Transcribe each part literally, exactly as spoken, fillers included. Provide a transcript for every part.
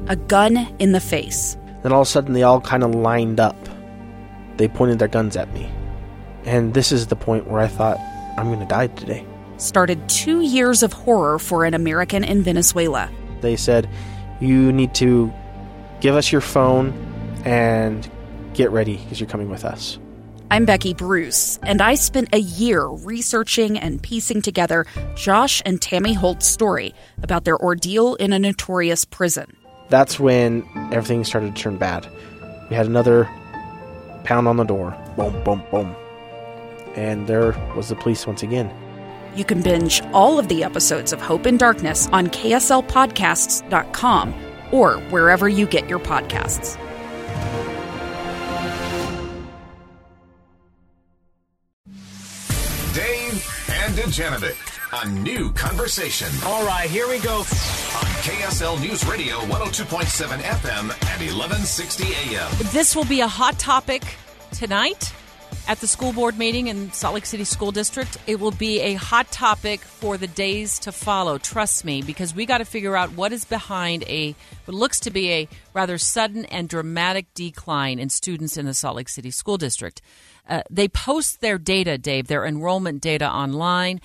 a gun in the face. Then all of a sudden, they all kind of lined up. They pointed their guns at me. And this is the point where I thought, I'm going to die today. Started two years of horror for an American in Venezuela. They said, you need to give us your phone and get ready because you're coming with us. I'm Becky Bruce, and I spent a year researching and piecing together Josh and Tammy Holt's story about their ordeal in a notorious prison. That's when everything started to turn bad. We had another pound on the door. Boom, boom, boom. And there was the police once again. You can binge all of the episodes of Hope in Darkness on K S L podcasts dot com or wherever you get your podcasts. Dave and Dejanovic, a new conversation. All right, here we go. On K S L News Radio one oh two point seven F M and eleven sixty A M. This will be a hot topic tonight at the school board meeting in Salt Lake City School District. It will be a hot topic for the days to follow, trust me, because we got to figure out what is behind a what looks to be a rather sudden and dramatic decline in students in the Salt Lake City School District. Uh, they post their data, Dave, their enrollment data online,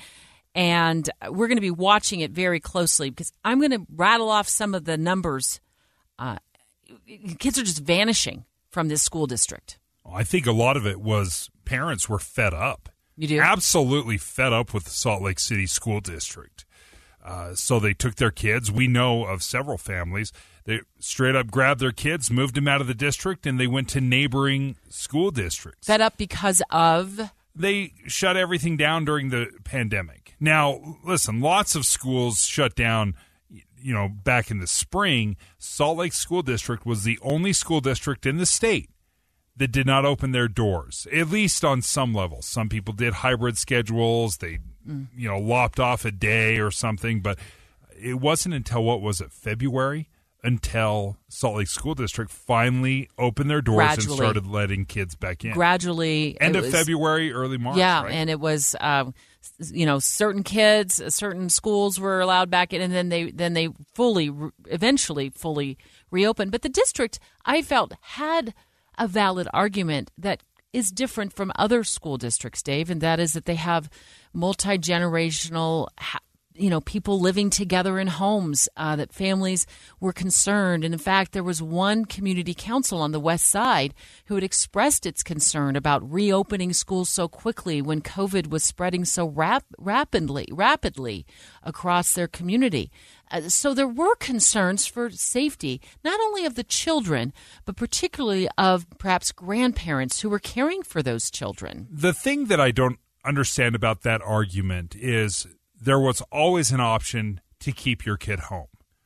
and we're going to be watching it very closely because I'm going to rattle off some of the numbers. Uh, kids are just vanishing from this school district. I think a lot of it was parents were fed up. You do? Absolutely fed up with the Salt Lake City School District. Uh, so they took their kids. We know of several families. They straight up grabbed their kids, moved them out of the district, and they went to neighboring school districts. Fed up because of? They shut everything down during the pandemic. Now, listen, lots of schools shut down, you know, back in the spring. Salt Lake School District was the only school district in the state that did not open their doors, at least on some level. Some people did hybrid schedules. They, mm. you know, lopped off a day or something. But it wasn't until, what was it, February, until Salt Lake School District finally opened their doors Gradually. and started letting kids back in. Gradually. End of was, February, early March, Yeah, right? and it was, um, you know, certain kids, certain schools were allowed back in, and then they then they fully, eventually fully reopened. But the district, I felt, had a valid argument that is different from other school districts, Dave, and that is that they have multi-generational, you know, people living together in homes, uh, that families were concerned. And in fact, there was one community council on the west side who had expressed its concern about reopening schools so quickly when COVID was spreading so rap- rapidly, rapidly across their community. Uh, so there were concerns for safety, not only of the children, but particularly of perhaps grandparents who were caring for those children. The thing that I don't understand about that argument is there was always an option to keep your kid home.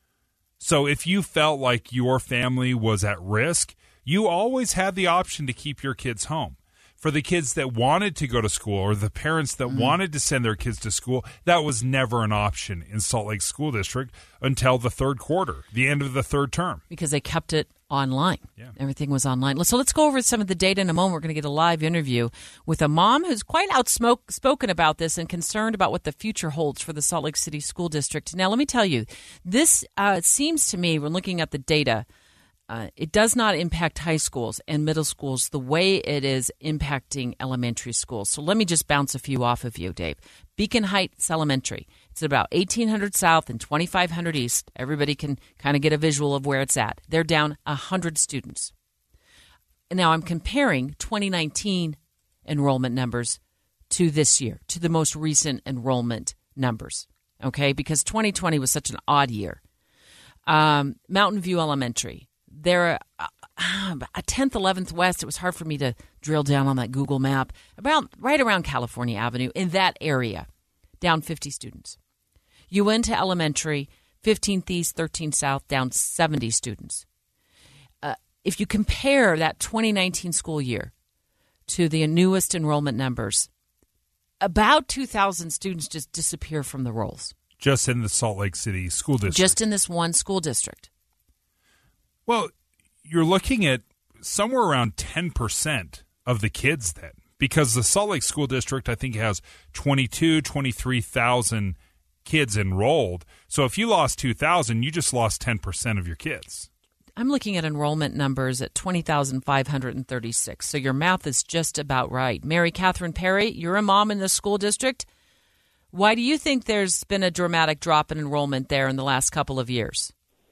So if you felt like your family was at risk, you always had the option to keep your kids home. For the kids that wanted to go to school or the parents that mm. wanted to send their kids to school, that was never an option in Salt Lake School District until the third quarter, the end of the third term. Because they kept it online. Yeah. Everything was online. So let's go over some of the data in a moment. We're going to get a live interview with a mom who's quite outspoken about this and concerned about what the future holds for the Salt Lake City School District. Now, let me tell you, this uh, seems to me, when looking at the data, Uh, it does not impact high schools and middle schools the way it is impacting elementary schools. So let me just bounce a few off of you, Dave. Beacon Heights Elementary. It's about eighteen hundred south and twenty-five hundred east. Everybody can kind of get a visual of where it's at. They're down one hundred students. Now I'm comparing twenty nineteen enrollment numbers to this year, to the most recent enrollment numbers, okay, because twenty twenty was such an odd year. Um, Mountain View Elementary. They're uh, a tenth, eleventh west. It was hard for me to drill down on that Google map. About right around California Avenue, in that area, down fifty students. Uinta Elementary, fifteenth east, thirteenth south, down seventy students. Uh, if you compare that twenty nineteen school year to the newest enrollment numbers, about two thousand students just disappear from the rolls. Just in the Salt Lake City School District. Just in this one school district. Well, you're looking at somewhere around ten percent of the kids then, because the Salt Lake School District, I think, has twenty-two, twenty-three thousand kids enrolled. So if you lost two thousand, you just lost ten percent of your kids. I'm looking at enrollment numbers at twenty thousand five hundred thirty-six. So your math is just about right. Mary Catherine Perry, you're a mom in the school district. Why do you think there's been a dramatic drop in enrollment there in the last couple of years?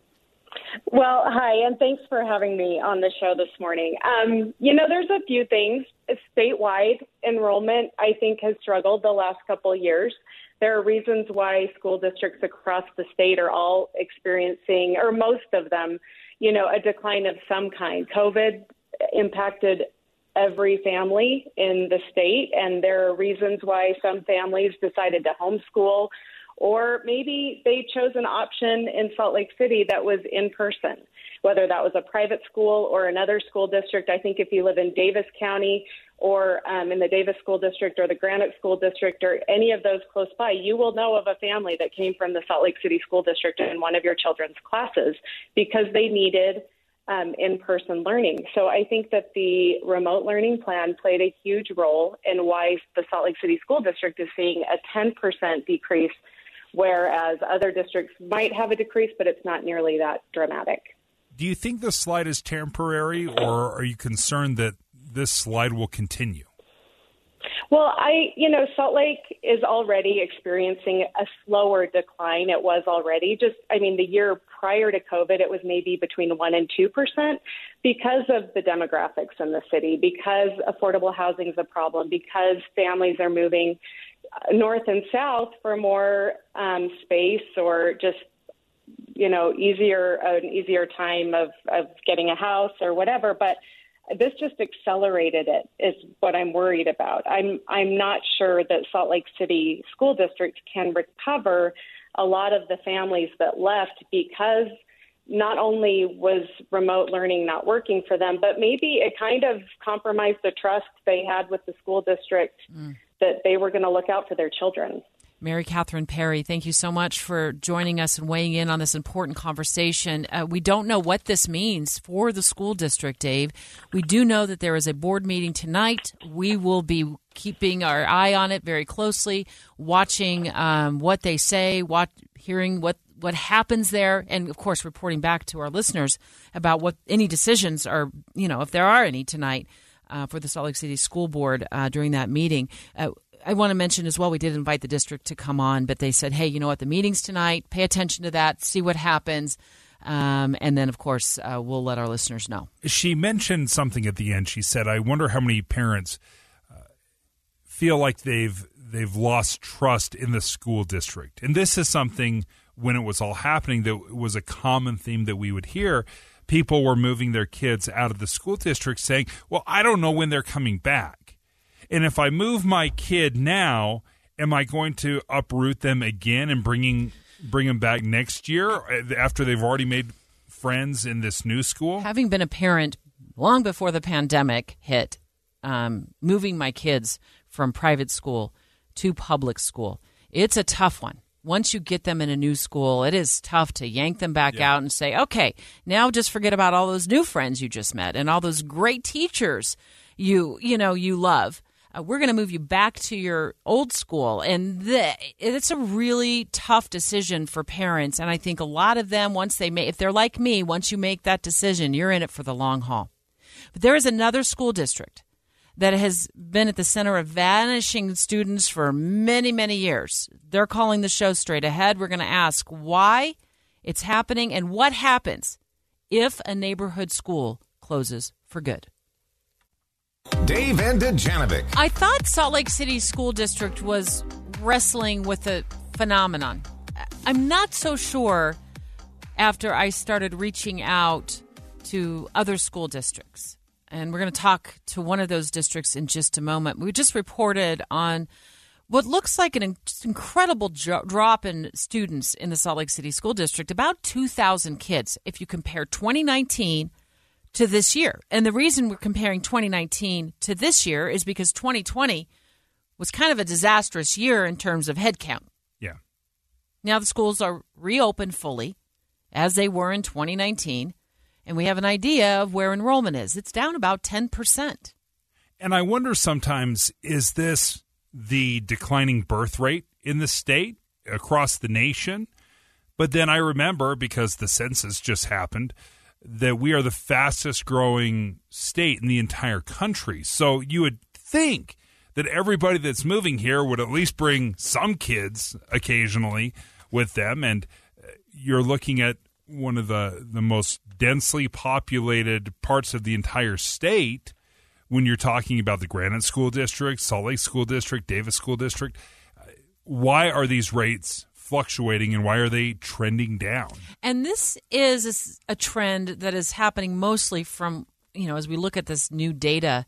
Well, hi, and thanks for having me on the show this morning. Um, you know, there's a few things. Statewide enrollment, I think, has struggled the last couple of years. There are reasons why school districts across the state are all experiencing, or most of them, you know, a decline of some kind. COVID impacted every family in the state, and there are reasons why some families decided to homeschool, or maybe they chose an option in Salt Lake City that was in person, whether that was a private school or another school district. I think if you live in Davis County or um, in the Davis School District or the Granite School District or any of those close by, you will know of a family that came from the Salt Lake City School District in one of your children's classes because they needed um, in-person learning. So I think that the remote learning plan played a huge role in why the Salt Lake City School District is seeing a ten percent decrease, whereas other districts might have a decrease, but it's not nearly that dramatic. Do you think the slide is temporary, or are you concerned that this slide will continue? Well, I, you know, Salt Lake is already experiencing a slower decline. It was already just, I mean, the year prior to COVID, it was maybe between one and two percent because of the demographics in the city, because affordable housing is a problem, because families are moving north and south for more um, space or just, you know, easier, an easier time of, of getting a house or whatever. But this just accelerated it is what I'm worried about. I'm I'm not sure that Salt Lake City School District can recover a lot of the families that left because not only was remote learning not working for them, but maybe it kind of compromised the trust they had with the school district mm. that they were going to look out for their children. Mary Catherine Perry, thank you so much for joining us and weighing in on this important conversation. Uh, we don't know what this means for the school district, Dave. We do know that there is a board meeting tonight. We will be keeping our eye on it very closely, watching um, what they say, what, hearing what, what happens there, and, of course, reporting back to our listeners about what any decisions are, you know, if there are any tonight uh, for the Salt Lake City School Board uh, during that meeting. Uh, I want to mention as well, we did invite the district to come on, but they said, hey, you know what, the meeting's tonight. Pay attention to that, see what happens. Um, and then, of course, uh, we'll let our listeners know. She mentioned something at the end. She said, I wonder how many parents uh, feel like they've they've lost trust in the school district. And this is something, when it was all happening, that was a common theme that we would hear. People were moving their kids out of the school district saying, well, I don't know when they're coming back. And if I move my kid now, am I going to uproot them again and bringing bring them back next year after they've already made friends in this new school? Having been a parent long before the pandemic hit, um, moving my kids from private school to public school, it's a tough one. Once you get them in a new school, it is tough to yank them back yeah. out and say, okay, now just forget about all those new friends you just met and all those great teachers you you know you love. Uh, we're going to move you back to your old school. And the, it's a really tough decision for parents. And I think a lot of them, once they make, if they're like me, once you make that decision, you're in it for the long haul. But there is another school district that has been at the center of vanishing students for many, many years. They're calling the show Straight Ahead. We're going to ask why it's happening and what happens if a neighborhood school closes for good. Dave and Dejanovic. I thought Salt Lake City School District was wrestling with a phenomenon. I'm not so sure after I started reaching out to other school districts. And we're going to talk to one of those districts in just a moment. We just reported on what looks like an incredible jo- drop in students in the Salt Lake City School District, about two thousand kids, if you compare twenty nineteen to this year. And the reason we're comparing twenty nineteen to this year is because twenty twenty was kind of a disastrous year in terms of head count. Yeah. Now the schools are reopened fully, as they were in twenty nineteen, and we have an idea of where enrollment is. It's down about ten percent. And I wonder sometimes, is this the declining birth rate in the state, across the nation? But then I remember, because the census just happened, that we are the fastest growing state in the entire country. So you would think that everybody that's moving here would at least bring some kids occasionally with them. And you're looking at one of the, the most densely populated parts of the entire state when you're talking about the Granite School District, Salt Lake School District, Davis School District. Why are these rates fluctuating and why are they trending down? And this is a trend that is happening mostly from, you know, as we look at this new data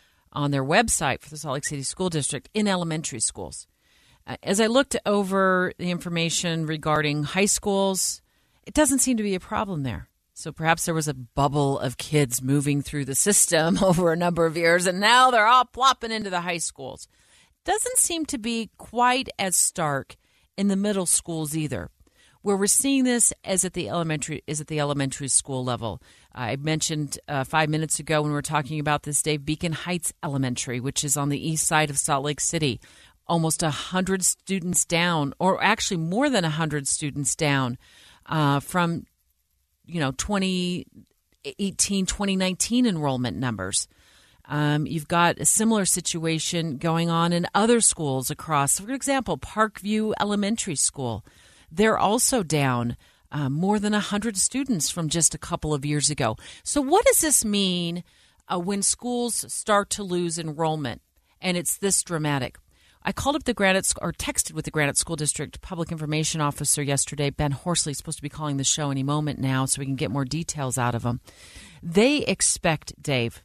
on their website for the Salt Lake City School District in elementary schools. Uh, as I looked over the information regarding high schools, it doesn't seem to be a problem there. So perhaps there was a bubble of kids moving through the system over a number of years, and now they're all plopping into the high schools. Doesn't seem to be quite as stark in the middle schools either. Where we're seeing this as at the elementary is at the elementary school level. I mentioned uh, five minutes ago when we were talking about this, Dave, Beacon Heights Elementary, which is on the east side of Salt Lake City, almost one hundred students down, or actually more than one hundred students down uh, from, you know, twenty eighteen, twenty nineteen enrollment numbers. Um, you've got a similar situation going on in other schools across, for example, Parkview Elementary School. They're also down uh, more than one hundred students from just a couple of years ago. So what does this mean uh, when schools start to lose enrollment and it's this dramatic? I called up the Granite or texted with the Granite School District Public Information Officer yesterday. Ben Horsley is supposed to be calling the show any moment now so we can get more details out of him. They expect, Dave,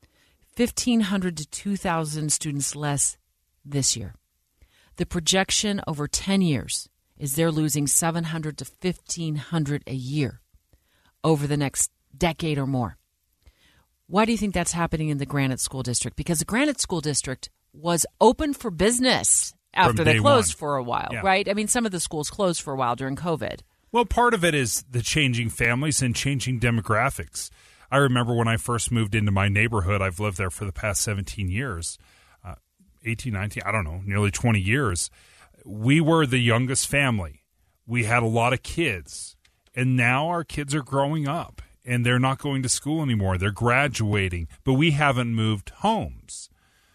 fifteen hundred to two thousand students less this year. The projection over ten years is they're losing seven hundred to fifteen hundred a year over the next decade or more. Why do you think that's happening in the Granite School District? Because the Granite School District was open for business after they closed one. for a while, yeah. right? I mean, some of the schools closed for a while during COVID. Well, part of it is the changing families and changing demographics. I remember when I first moved into my neighborhood, I've lived there for the past seventeen years, uh, eighteen, nineteen, I don't know, nearly twenty years. We were the youngest family. We had a lot of kids, and now our kids are growing up, and they're not going to school anymore. They're graduating, but we haven't moved homes.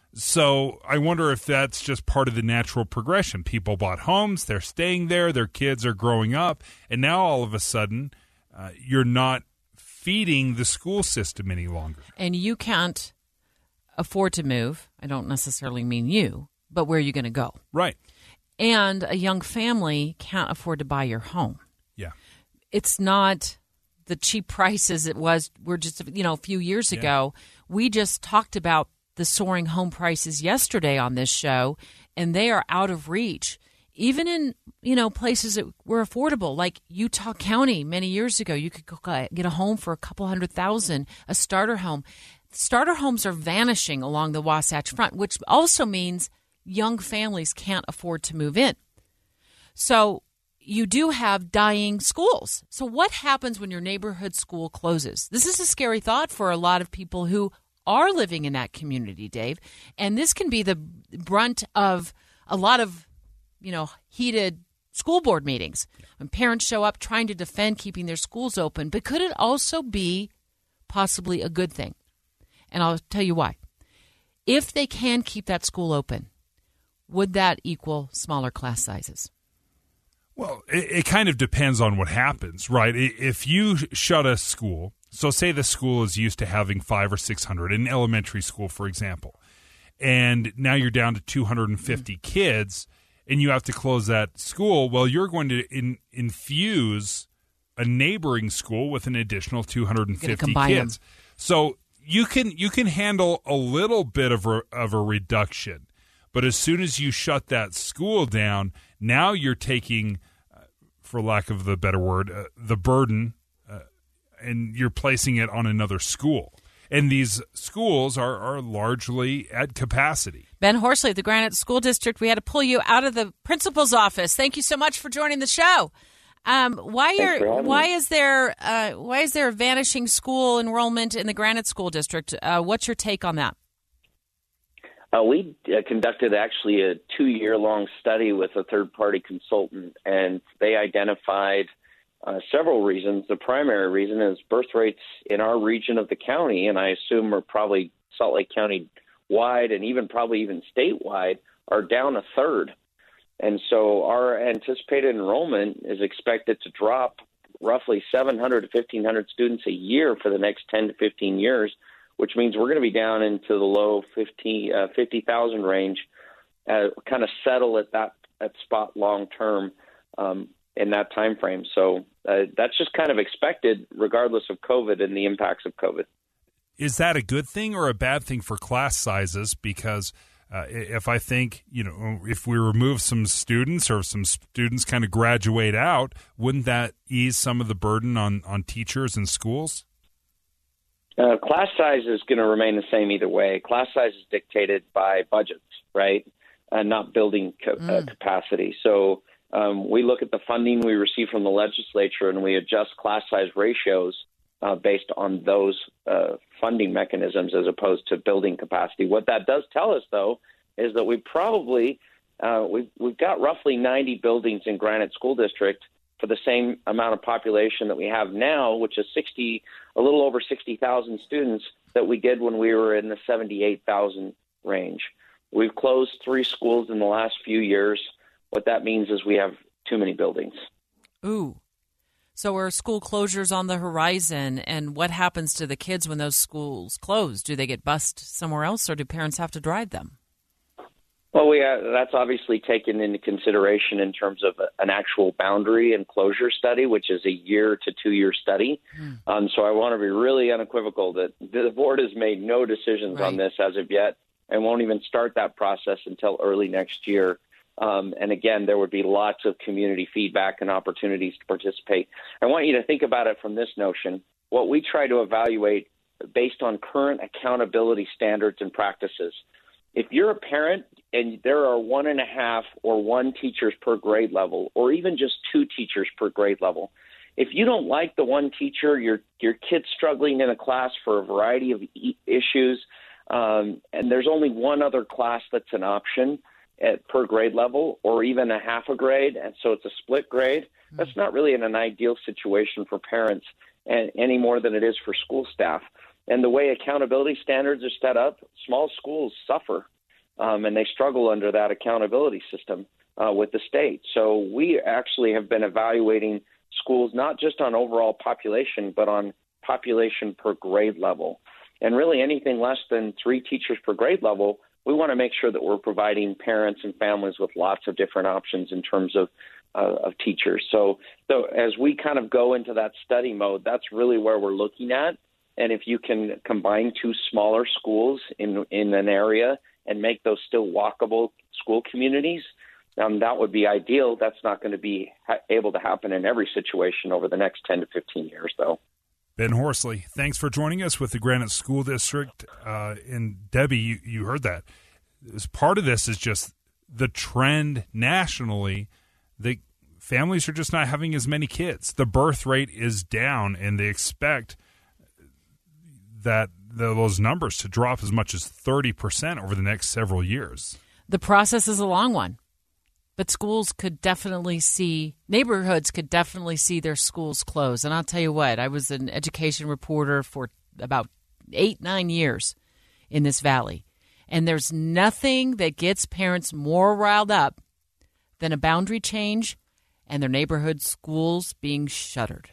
So I wonder if that's just part of the natural progression. People bought homes, they're staying there, their kids are growing up, and now all of a sudden uh, you're not feeding the school system any longer. And you can't afford to move. I don't necessarily mean you, but where are you going to go? Right. And a young family can't afford to buy your home. Yeah. It's not the cheap prices it was. We're just, you know, a few years yeah. ago, we just talked about the soaring home prices yesterday on this show, and they are out of reach. Even in, you know, places that were affordable, like Utah County many years ago, you could go get a home for a couple hundred thousand, a starter home. Starter homes are vanishing along the Wasatch Front, which also means young families can't afford to move in. So you do have dying schools. So what happens when your neighborhood school closes? This is a scary thought for a lot of people who are living in that community, Dave. And this can be the brunt of a lot of, you know, heated school board meetings when parents show up trying to defend keeping their schools open. But could it also be possibly a good thing? And I'll tell you why. If they can keep that school open, would that equal smaller class sizes? Well, it, it kind of depends on what happens, right? If you shut a school, so say the school is used to having five or six hundred in elementary school, for example, and now you're down to two hundred fifty mm-hmm. kids, and you have to close that school. Well, you're going to in, infuse a neighboring school with an additional two hundred fifty kids. Them. So you can you can handle a little bit of a, of a reduction. But as soon as you shut that school down, now you're taking, uh, for lack of the better word, uh, the burden, uh, and you're placing it on another school. And these schools are, are largely at capacity. Ben Horsley, the Granite School District, we had to pull you out of the principal's office. Thank you so much for joining the show. Um, why are why is there uh, why is there a vanishing school enrollment in the Granite School District? Uh, what's your take on that? Uh, we uh, conducted actually a two-year-long study with a third-party consultant, and they identified uh, several reasons. The primary reason is birth rates in our region of the county, and I assume are probably Salt Lake County wide and even probably even statewide, are down a third. And so our anticipated enrollment is expected to drop roughly seven hundred to fifteen hundred students a year for the next ten to fifteen years, which means we're going to be down into the low fifty, uh, fifty thousand range, uh, kind of settle at that at spot long term um, in that time frame. So uh, that's just kind of expected regardless of COVID and the impacts of COVID. Is that a good thing or a bad thing for class sizes? Because uh, if I think, you know, if we remove some students or some students kind of graduate out, wouldn't that ease some of the burden on, on teachers and schools? Uh, class size is going to remain the same either way. Class size is dictated by budgets, right, and not building co- mm. uh, capacity. So um, we look at the funding we receive from the legislature and we adjust class size ratios uh, based on those uh, funding mechanisms as opposed to building capacity. What that does tell us, though, is that we probably uh, we've, we've got roughly ninety buildings in Granite School District for the same amount of population that we have now, which is sixty, a little over sixty thousand students that we did when we were in the seventy-eight thousand range. We've closed three schools in the last few years. What that means is we have too many buildings. Ooh. So are school closures on the horizon, and what happens to the kids when those schools close? Do they get bused somewhere else, or do parents have to drive them? Well, we uh, that's obviously taken into consideration in terms of a, an actual boundary and closure study, which is a year to two-year study. Mm. Um, so I want to be really unequivocal that the board has made no decisions right. on this as of yet and won't even start that process until early next year. Um, and again, there would be lots of community feedback and opportunities to participate. I want you to think about it from this notion. What we try to evaluate based on current accountability standards and practices. If you're a parent and there are one and a half or one teachers per grade level, or even just two teachers per grade level, if you don't like the one teacher, your your kid's struggling in a class for a variety of e- issues, um, and there's only one other class that's an option at per grade level, or even a half a grade, and so it's a split grade, mm-hmm. that's not really in an ideal situation for parents and, any more than it is for school staff. And the way accountability standards are set up, small schools suffer, um, and they struggle under that accountability system uh, with the state. So we actually have been evaluating schools not just on overall population, but on population per grade level. And really anything less than three teachers per grade level, we want to make sure that we're providing parents and families with lots of different options in terms of uh, of teachers. So, so as we kind of go into that study mode, that's really where we're looking at. And if you can combine two smaller schools in in an area and make those still walkable school communities, um, that would be ideal. That's not going to be ha- able to happen in every situation over the next ten to fifteen years, though. Ben Horsley, thanks for joining us with the Granite School District. Uh, and Debbie, you, you heard that. As part of this is just the trend nationally that families are just not having as many kids. The birth rate is down, and they expect that the, those numbers to drop as much as thirty percent over the next several years. The process is a long one, but schools could definitely see, neighborhoods could definitely see their schools close. And I'll tell you what, I was an education reporter for about eight, nine years in this valley. And there's nothing that gets parents more riled up than a boundary change and their neighborhood schools being shuttered.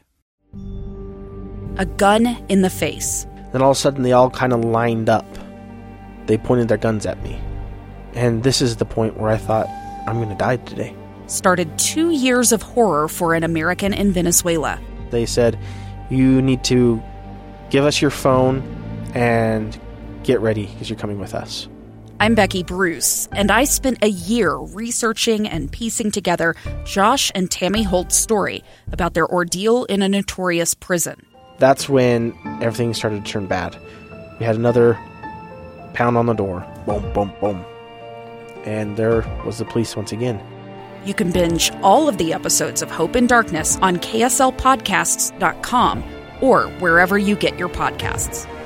A gun in the face. Then all of a sudden they all kind of lined up. They pointed their guns at me. And this is the point where I thought, I'm going to die today. Started two years of horror for an American in Venezuela. They said, you need to give us your phone and get ready because you're coming with us. I'm Becky Bruce, and I spent a year researching and piecing together Josh and Tammy Holt's story about their ordeal in a notorious prison. That's when everything started to turn bad. We had another pound on the door. Boom, boom, boom. And there was the police once again. You can binge all of the episodes of Hope in Darkness on K S L podcasts dot com or wherever you get your podcasts.